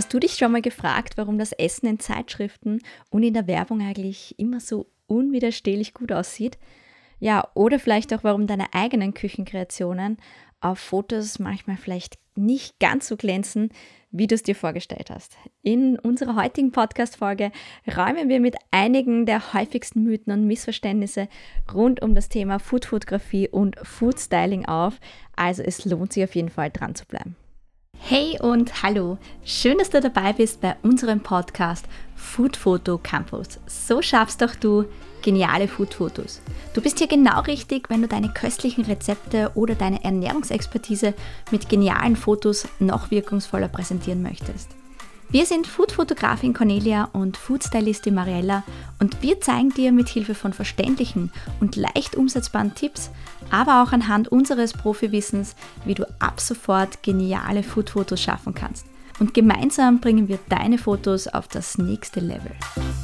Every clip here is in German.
Hast du dich schon mal gefragt, warum das Essen in Zeitschriften und in der Werbung eigentlich immer so unwiderstehlich gut aussieht? Ja, oder vielleicht auch, warum deine eigenen Küchenkreationen auf Fotos manchmal vielleicht nicht ganz so glänzen, wie du es dir vorgestellt hast. In unserer heutigen Podcast-Folge räumen wir mit einigen der häufigsten Mythen und Missverständnisse rund um das Thema Foodfotografie und Foodstyling auf. Also es lohnt sich auf jeden Fall dran zu bleiben. Hey und hallo, schön, dass du dabei bist bei unserem Podcast Food Photo Campus. So schaffst doch du geniale Foodfotos. Du bist hier genau richtig, wenn du deine köstlichen Rezepte oder deine Ernährungsexpertise mit genialen Fotos noch wirkungsvoller präsentieren möchtest. Wir sind Foodfotografin Cornelia und Foodstylistin Mariella und wir zeigen dir mit Hilfe von verständlichen und leicht umsetzbaren Tipps, aber auch anhand unseres Profiwissens, wie du ab sofort geniale Foodfotos schaffen kannst. Und gemeinsam bringen wir deine Fotos auf das nächste Level.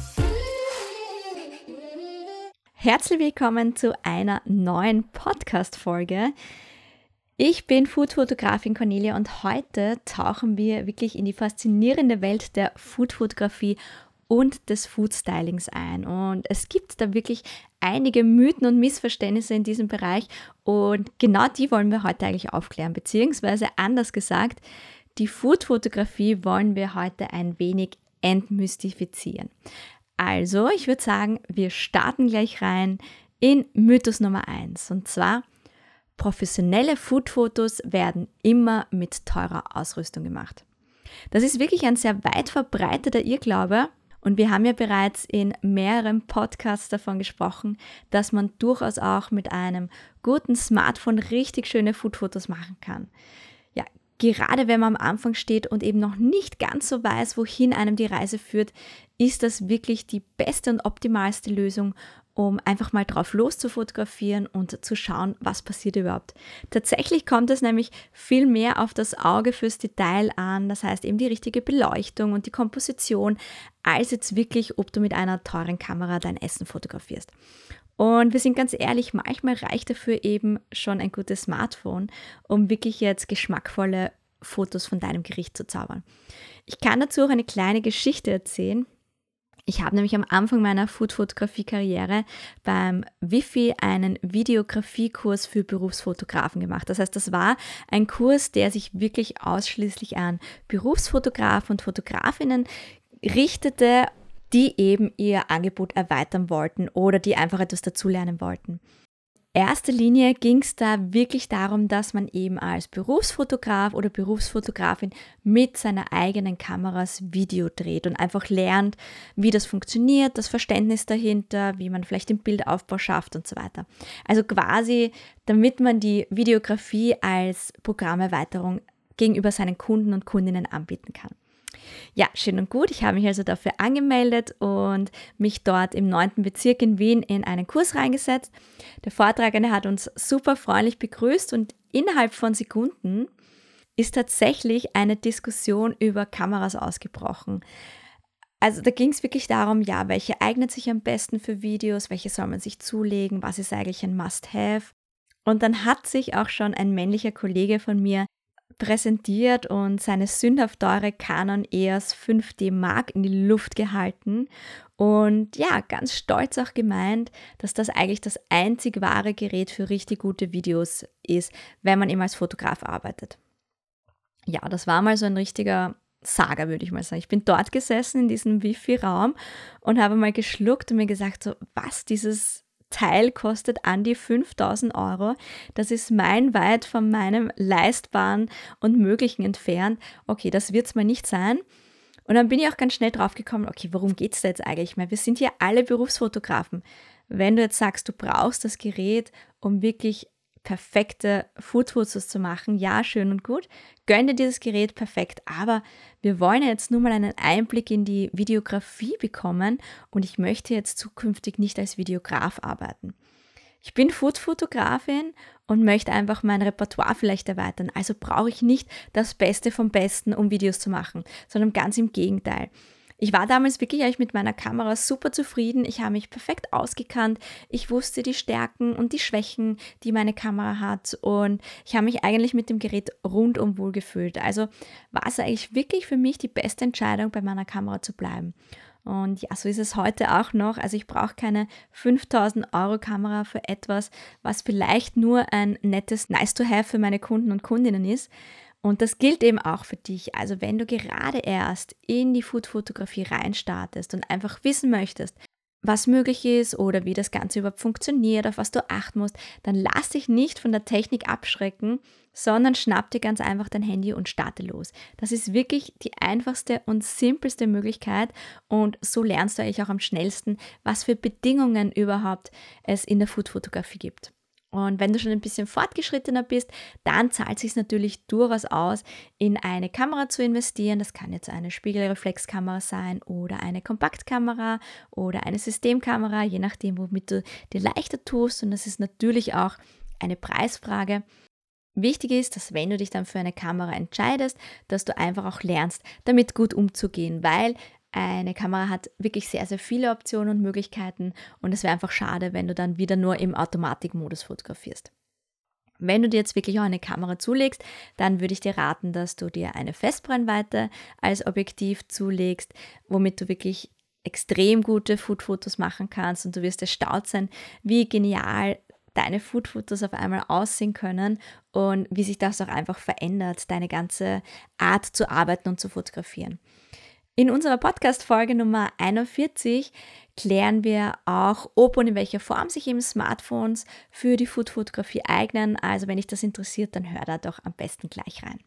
Herzlich willkommen zu einer neuen Podcast-Folge. Ich bin Foodfotografin Cornelia und heute tauchen wir wirklich in die faszinierende Welt der Foodfotografie und des Foodstylings ein. Und es gibt da wirklich einige Mythen und Missverständnisse in diesem Bereich und genau die wollen wir heute eigentlich aufklären, beziehungsweise anders gesagt, die Foodfotografie wollen wir heute ein wenig entmystifizieren. Also, ich würde sagen, wir starten gleich rein in Mythos Nummer 1 und zwar: Professionelle Foodfotos werden immer mit teurer Ausrüstung gemacht. Das ist wirklich ein sehr weit verbreiteter Irrglaube und wir haben ja bereits in mehreren Podcasts davon gesprochen, dass man durchaus auch mit einem guten Smartphone richtig schöne Foodfotos machen kann. Ja, gerade wenn man am Anfang steht und eben noch nicht ganz so weiß, wohin einem die Reise führt, ist das wirklich die beste und optimalste Lösung, um einfach mal drauf loszufotografieren und zu schauen, was passiert überhaupt. Tatsächlich kommt es nämlich viel mehr auf das Auge fürs Detail an, das heißt eben die richtige Beleuchtung und die Komposition, als jetzt wirklich, ob du mit einer teuren Kamera dein Essen fotografierst. Und wir sind ganz ehrlich, manchmal reicht dafür eben schon ein gutes Smartphone, um wirklich jetzt geschmackvolle Fotos von deinem Gericht zu zaubern. Ich kann dazu auch eine kleine Geschichte erzählen. Ich habe nämlich am Anfang meiner Food-Fotografie-Karriere beim Wifi einen Videografiekurs für Berufsfotografen gemacht. Das heißt, das war ein Kurs, der sich wirklich ausschließlich an Berufsfotografen und Fotografinnen richtete, die eben ihr Angebot erweitern wollten oder die einfach etwas dazulernen wollten. In erster Linie ging es da wirklich darum, dass man eben als Berufsfotograf oder Berufsfotografin mit seiner eigenen Kameras Video dreht und einfach lernt, wie das funktioniert, das Verständnis dahinter, wie man vielleicht den Bildaufbau schafft und so weiter. Also quasi, damit man die Videografie als Programmerweiterung gegenüber seinen Kunden und Kundinnen anbieten kann. Ja, schön und gut. Ich habe mich also dafür angemeldet und mich dort im 9. Bezirk in Wien in einen Kurs reingesetzt. Der Vortragende hat uns super freundlich begrüßt und innerhalb von Sekunden ist tatsächlich eine Diskussion über Kameras ausgebrochen. Also da ging es wirklich darum, ja, welche eignet sich am besten für Videos, welche soll man sich zulegen, was ist eigentlich ein Must-Have. Und dann hat sich auch schon ein männlicher Kollege von mir präsentiert und seine sündhaft teure Canon EOS 5D Mark in die Luft gehalten und ja, ganz stolz auch gemeint, dass das eigentlich das einzig wahre Gerät für richtig gute Videos ist, wenn man eben als Fotograf arbeitet. Ja, das war mal so ein richtiger Saga, würde ich mal sagen. Ich bin dort gesessen in diesem Wifi-Raum und habe mal geschluckt und mir gesagt, so was, dieses Teil kostet an die 5.000 Euro. Das ist meilenweit von meinem Leistbaren und Möglichen entfernt. Okay, das wird es mal nicht sein. Und dann bin ich auch ganz schnell drauf gekommen, okay, worum geht es da jetzt eigentlich? Wir sind hier alle Berufsfotografen. Wenn du jetzt sagst, du brauchst das Gerät, um wirklich perfekte Foodfotos zu machen, ja, schön und gut, gönn dir dieses Gerät, perfekt, aber wir wollen jetzt nur mal einen Einblick in die Videografie bekommen und ich möchte jetzt zukünftig nicht als Videograf arbeiten. Ich bin Foodfotografin und möchte einfach mein Repertoire vielleicht erweitern, also brauche ich nicht das Beste vom Besten, um Videos zu machen, sondern ganz im Gegenteil. Ich war damals wirklich eigentlich mit meiner Kamera super zufrieden. Ich habe mich perfekt ausgekannt. Ich wusste die Stärken und die Schwächen, die meine Kamera hat. Und ich habe mich eigentlich mit dem Gerät rundum wohl gefühlt. Also war es eigentlich wirklich für mich die beste Entscheidung, bei meiner Kamera zu bleiben. Und ja, so ist es heute auch noch. Also ich brauche keine 5.000 € Kamera für etwas, was vielleicht nur ein nettes Nice-to-have für meine Kunden und Kundinnen ist. Und das gilt eben auch für dich. Also wenn du gerade erst in die Food-Fotografie reinstartest und einfach wissen möchtest, was möglich ist oder wie das Ganze überhaupt funktioniert, auf was du achten musst, dann lass dich nicht von der Technik abschrecken, sondern schnapp dir ganz einfach dein Handy und starte los. Das ist wirklich die einfachste und simpelste Möglichkeit und so lernst du eigentlich auch am schnellsten, was für Bedingungen überhaupt es in der Food-Fotografie gibt. Und wenn du schon ein bisschen fortgeschrittener bist, dann zahlt es sich natürlich durchaus aus, in eine Kamera zu investieren. Das kann jetzt eine Spiegelreflexkamera sein oder eine Kompaktkamera oder eine Systemkamera, je nachdem, womit du dir leichter tust. Und das ist natürlich auch eine Preisfrage. Wichtig ist, dass wenn du dich dann für eine Kamera entscheidest, dass du einfach auch lernst, damit gut umzugehen, weil eine Kamera hat wirklich sehr, sehr viele Optionen und Möglichkeiten und es wäre einfach schade, wenn du dann wieder nur im Automatikmodus fotografierst. Wenn du dir jetzt wirklich auch eine Kamera zulegst, dann würde ich dir raten, dass du dir eine Festbrennweite als Objektiv zulegst, womit du wirklich extrem gute Food-Fotos machen kannst und du wirst erstaunt sein, wie genial deine Food-Fotos auf einmal aussehen können und wie sich das auch einfach verändert, deine ganze Art zu arbeiten und zu fotografieren. In unserer Podcast-Folge Nummer 41 klären wir auch, ob und in welcher Form sich eben Smartphones für die Food-Fotografie eignen. Also wenn dich das interessiert, dann hör da doch am besten gleich rein.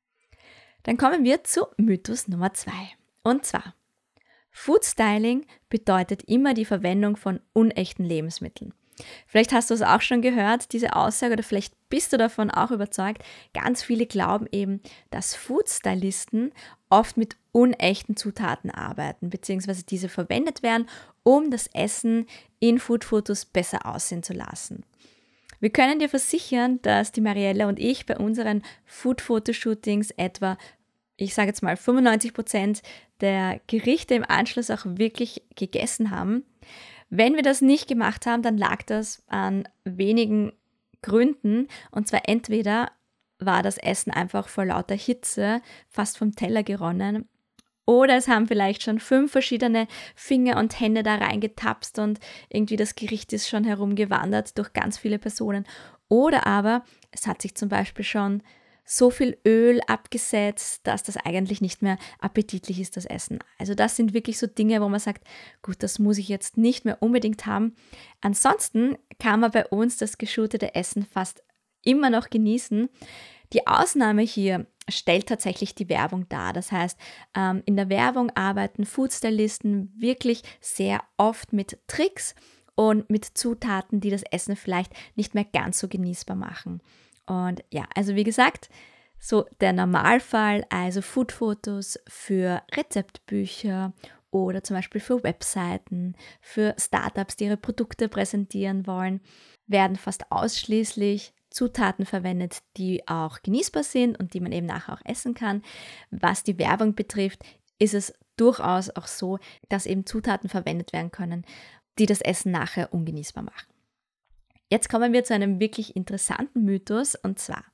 Dann kommen wir zu Mythos Nummer 2. Und zwar, Food-Styling bedeutet immer die Verwendung von unechten Lebensmitteln. Vielleicht hast du es auch schon gehört, diese Aussage, oder vielleicht bist du davon auch überzeugt. Ganz viele glauben eben, dass Food-Stylisten oft mit unechten Zutaten arbeiten, beziehungsweise diese verwendet werden, um das Essen in Food-Fotos besser aussehen zu lassen. Wir können dir versichern, dass die Marielle und ich bei unseren Food-Fotoshootings etwa, ich sage jetzt mal 95% der Gerichte im Anschluss auch wirklich gegessen haben. Wenn wir das nicht gemacht haben, dann lag das an wenigen Gründen. Und zwar entweder war das Essen einfach vor lauter Hitze fast vom Teller geronnen oder es haben vielleicht schon 5 verschiedene Finger und Hände da reingetapst und irgendwie das Gericht ist schon herumgewandert durch ganz viele Personen. Oder aber es hat sich zum Beispiel schon so viel Öl abgesetzt, dass das eigentlich nicht mehr appetitlich ist, das Essen. Also das sind wirklich so Dinge, wo man sagt, gut, das muss ich jetzt nicht mehr unbedingt haben. Ansonsten kann man bei uns das geshootete Essen fast immer noch genießen. Die Ausnahme hier stellt tatsächlich die Werbung dar. Das heißt, in der Werbung arbeiten Foodstylisten wirklich sehr oft mit Tricks und mit Zutaten, die das Essen vielleicht nicht mehr ganz so genießbar machen. Und ja, also wie gesagt, so der Normalfall, also Foodfotos für Rezeptbücher oder zum Beispiel für Webseiten, für Startups, die ihre Produkte präsentieren wollen, werden fast ausschließlich Zutaten verwendet, die auch genießbar sind und die man eben nachher auch essen kann. Was die Werbung betrifft, ist es durchaus auch so, dass eben Zutaten verwendet werden können, die das Essen nachher ungenießbar machen. Jetzt kommen wir zu einem wirklich interessanten Mythos und zwar,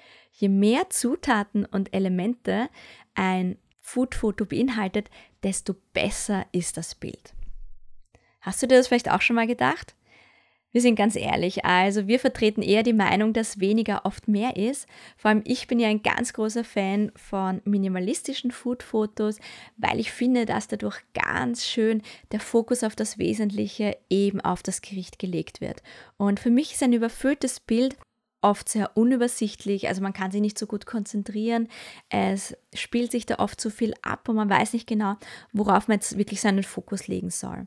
je mehr Zutaten und Elemente ein Foodfoto beinhaltet, desto besser ist das Bild. Hast du dir das vielleicht auch schon mal gedacht? Wir sind ganz ehrlich, also wir vertreten eher die Meinung, dass weniger oft mehr ist. Vor allem ich bin ja ein ganz großer Fan von minimalistischen Foodfotos, weil ich finde, dass dadurch ganz schön der Fokus auf das Wesentliche eben auf das Gericht gelegt wird. Und für mich ist ein überfülltes Bild oft sehr unübersichtlich, also man kann sich nicht so gut konzentrieren, es spielt sich da oft zu viel ab und man weiß nicht genau, worauf man jetzt wirklich seinen Fokus legen soll.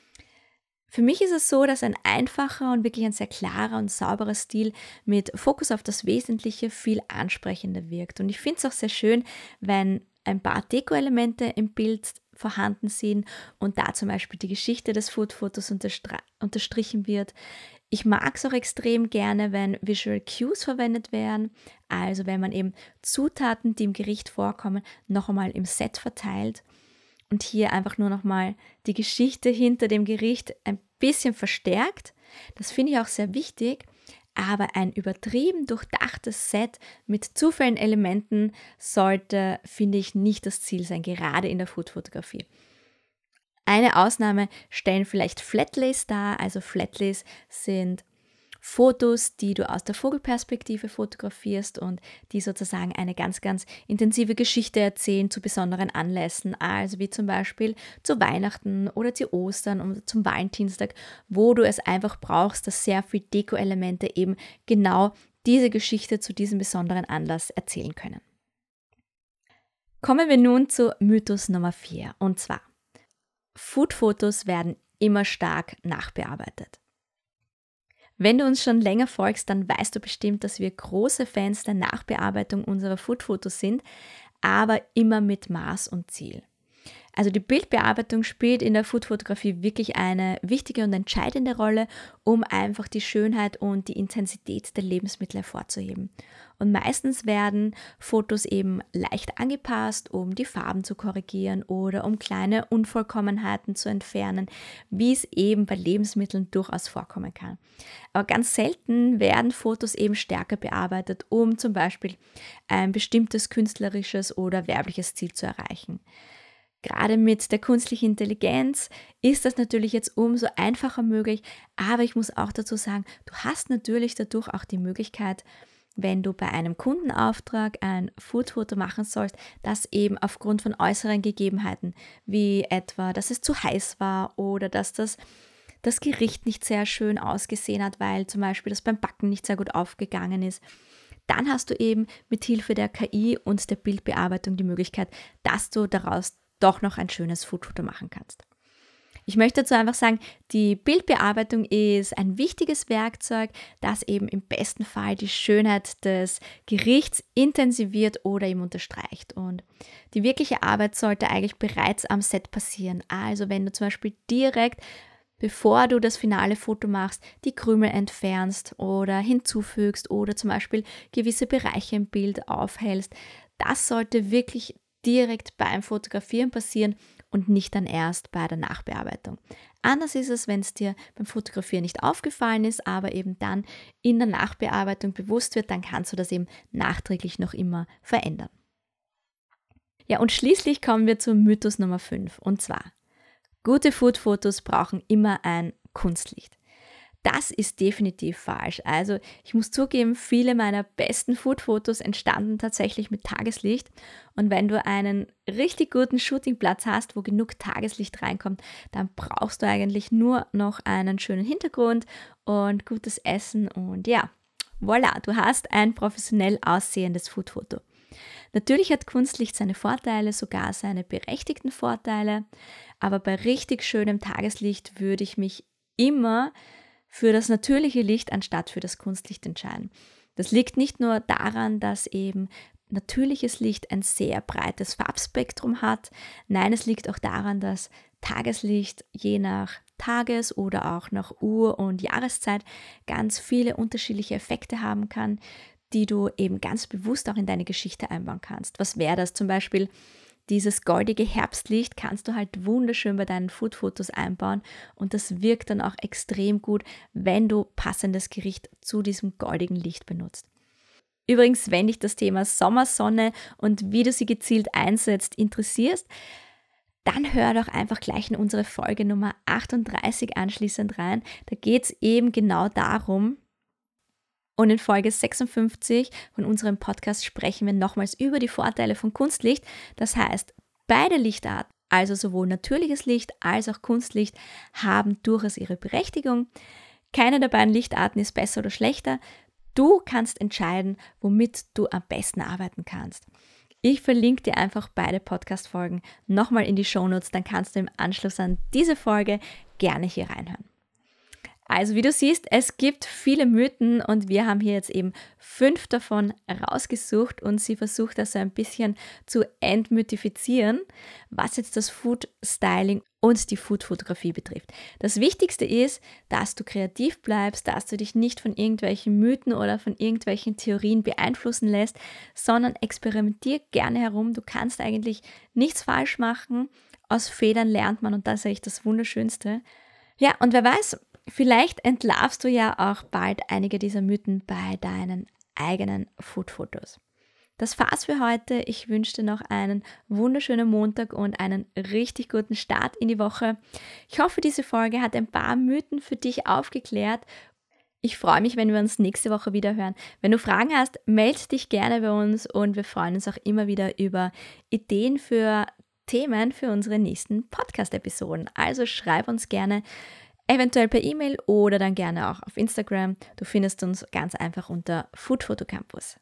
Für mich ist es so, dass ein einfacher und wirklich ein sehr klarer und sauberer Stil mit Fokus auf das Wesentliche viel ansprechender wirkt. Und ich finde es auch sehr schön, wenn ein paar Deko-Elemente im Bild vorhanden sind und da zum Beispiel die Geschichte des Foodfotos unterstrichen wird. Ich mag es auch extrem gerne, wenn Visual Cues verwendet werden, also wenn man eben Zutaten, die im Gericht vorkommen, noch einmal im Set verteilt. und hier einfach nur nochmal die Geschichte hinter dem Gericht ein bisschen verstärkt. Das finde ich auch sehr wichtig. Aber ein übertrieben durchdachtes Set mit zu vielen Elementen sollte, finde ich, nicht das Ziel sein, gerade in der Foodfotografie. Eine Ausnahme stellen vielleicht Flatlays dar. Also Flatlays sind Fotos, die du aus der Vogelperspektive fotografierst und die sozusagen eine ganz, ganz intensive Geschichte erzählen zu besonderen Anlässen, also wie zum Beispiel zu Weihnachten oder zu Ostern oder zum Valentinstag, wo du es einfach brauchst, dass sehr viele Deko-Elemente eben genau diese Geschichte zu diesem besonderen Anlass erzählen können. Kommen wir nun zu Mythos Nummer 4 und zwar: Foodfotos werden immer stark nachbearbeitet. Wenn du uns schon länger folgst, dann weißt du bestimmt, dass wir große Fans der Nachbearbeitung unserer Foodfotos sind, aber immer mit Maß und Ziel. Also die Bildbearbeitung spielt in der Foodfotografie wirklich eine wichtige und entscheidende Rolle, um einfach die Schönheit und die Intensität der Lebensmittel hervorzuheben. Und meistens werden Fotos eben leicht angepasst, um die Farben zu korrigieren oder um kleine Unvollkommenheiten zu entfernen, wie es eben bei Lebensmitteln durchaus vorkommen kann. Aber ganz selten werden Fotos eben stärker bearbeitet, um zum Beispiel ein bestimmtes künstlerisches oder werbliches Ziel zu erreichen. Gerade mit der künstlichen Intelligenz ist das natürlich jetzt umso einfacher möglich, aber ich muss auch dazu sagen, du hast natürlich dadurch auch die Möglichkeit, wenn du bei einem Kundenauftrag ein Foodfoto machen sollst, das eben aufgrund von äußeren Gegebenheiten, wie etwa, dass es zu heiß war oder dass das Gericht nicht sehr schön ausgesehen hat, weil zum Beispiel das beim Backen nicht sehr gut aufgegangen ist, dann hast du eben mit Hilfe der KI und der Bildbearbeitung die Möglichkeit, dass du daraus doch noch ein schönes Foodfoto machen kannst. Ich möchte dazu einfach sagen, die Bildbearbeitung ist ein wichtiges Werkzeug, das eben im besten Fall die Schönheit des Gerichts intensiviert oder eben unterstreicht. Und die wirkliche Arbeit sollte eigentlich bereits am Set passieren. Also wenn du zum Beispiel direkt, bevor du das finale Foto machst, die Krümel entfernst oder hinzufügst oder zum Beispiel gewisse Bereiche im Bild aufhellst, das sollte wirklich direkt beim Fotografieren passieren und nicht dann erst bei der Nachbearbeitung. Anders ist es, wenn es dir beim Fotografieren nicht aufgefallen ist, aber eben dann in der Nachbearbeitung bewusst wird, dann kannst du das eben nachträglich noch immer verändern. Ja, und schließlich kommen wir zum Mythos Nummer 5 und zwar: Gute Foodfotos brauchen immer ein Kunstlicht. Das ist definitiv falsch. Also ich muss zugeben, viele meiner besten Foodfotos entstanden tatsächlich mit Tageslicht. Und wenn du einen richtig guten Shootingplatz hast, wo genug Tageslicht reinkommt, dann brauchst du eigentlich nur noch einen schönen Hintergrund und gutes Essen. Und ja, voilà, du hast ein professionell aussehendes Foodfoto. Natürlich hat Kunstlicht seine Vorteile, sogar seine berechtigten Vorteile. Aber bei richtig schönem Tageslicht würde ich mich immer für das natürliche Licht anstatt für das Kunstlicht entscheiden. Das liegt nicht nur daran, dass eben natürliches Licht ein sehr breites Farbspektrum hat. Nein, es liegt auch daran, dass Tageslicht je nach Tages- oder auch nach Uhr- und Jahreszeit ganz viele unterschiedliche Effekte haben kann, die du eben ganz bewusst auch in deine Geschichte einbauen kannst. Was wäre das zum Beispiel? Dieses goldige Herbstlicht kannst du halt wunderschön bei deinen Foodfotos einbauen und das wirkt dann auch extrem gut, wenn du passendes Gericht zu diesem goldigen Licht benutzt. Übrigens, wenn dich das Thema Sommersonne und wie du sie gezielt einsetzt interessierst, dann hör doch einfach gleich in unsere Folge Nummer 38 anschließend rein. Da geht es eben genau darum. Und in Folge 56 von unserem Podcast sprechen wir nochmals über die Vorteile von Kunstlicht. Das heißt, beide Lichtarten, also sowohl natürliches Licht als auch Kunstlicht, haben durchaus ihre Berechtigung. Keine der beiden Lichtarten ist besser oder schlechter. Du kannst entscheiden, womit du am besten arbeiten kannst. Ich verlinke dir einfach beide Podcast-Folgen nochmal in die Shownotes, dann kannst du im Anschluss an diese Folge gerne hier reinhören. Also wie du siehst, es gibt viele Mythen und wir haben hier jetzt eben 5 davon rausgesucht und sie versucht also ein bisschen zu entmythifizieren, was jetzt das Food Styling und die Food-Fotografie betrifft. Das Wichtigste ist, dass du kreativ bleibst, dass du dich nicht von irgendwelchen Mythen oder von irgendwelchen Theorien beeinflussen lässt, sondern experimentier gerne herum. Du kannst eigentlich nichts falsch machen, aus Fehlern lernt man und das ist echt das Wunderschönste. Ja, und wer weiß, vielleicht entlarvst du ja auch bald einige dieser Mythen bei deinen eigenen Foodfotos. Das war's für heute. Ich wünsche dir noch einen wunderschönen Montag und einen richtig guten Start in die Woche. Ich hoffe, diese Folge hat ein paar Mythen für dich aufgeklärt. Ich freue mich, wenn wir uns nächste Woche wieder hören. Wenn du Fragen hast, melde dich gerne bei uns und wir freuen uns auch immer wieder über Ideen für Themen für unsere nächsten Podcast-Episoden. Also schreib uns gerne, eventuell per E-Mail oder dann gerne auch auf Instagram. Du findest uns ganz einfach unter Food Photo Campus.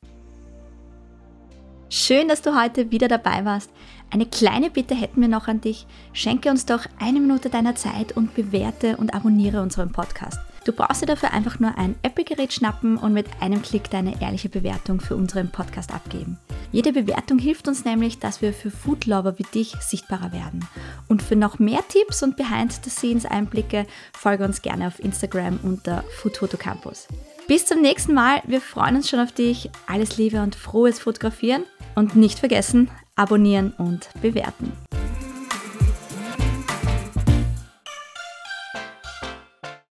Schön, dass du heute wieder dabei warst. Eine kleine Bitte hätten wir noch an dich. Schenke uns doch 1 Minute deiner Zeit und bewerte und abonniere unseren Podcast. Du brauchst dir dafür einfach nur ein Apple-Gerät schnappen und mit einem Klick deine ehrliche Bewertung für unseren Podcast abgeben. Jede Bewertung hilft uns nämlich, dass wir für Foodlover wie dich sichtbarer werden. Und für noch mehr Tipps und Behind-the-Scenes-Einblicke folge uns gerne auf Instagram unter Food Photo Campus. Bis zum nächsten Mal, wir freuen uns schon auf dich. Alles Liebe und frohes Fotografieren und nicht vergessen, abonnieren und bewerten.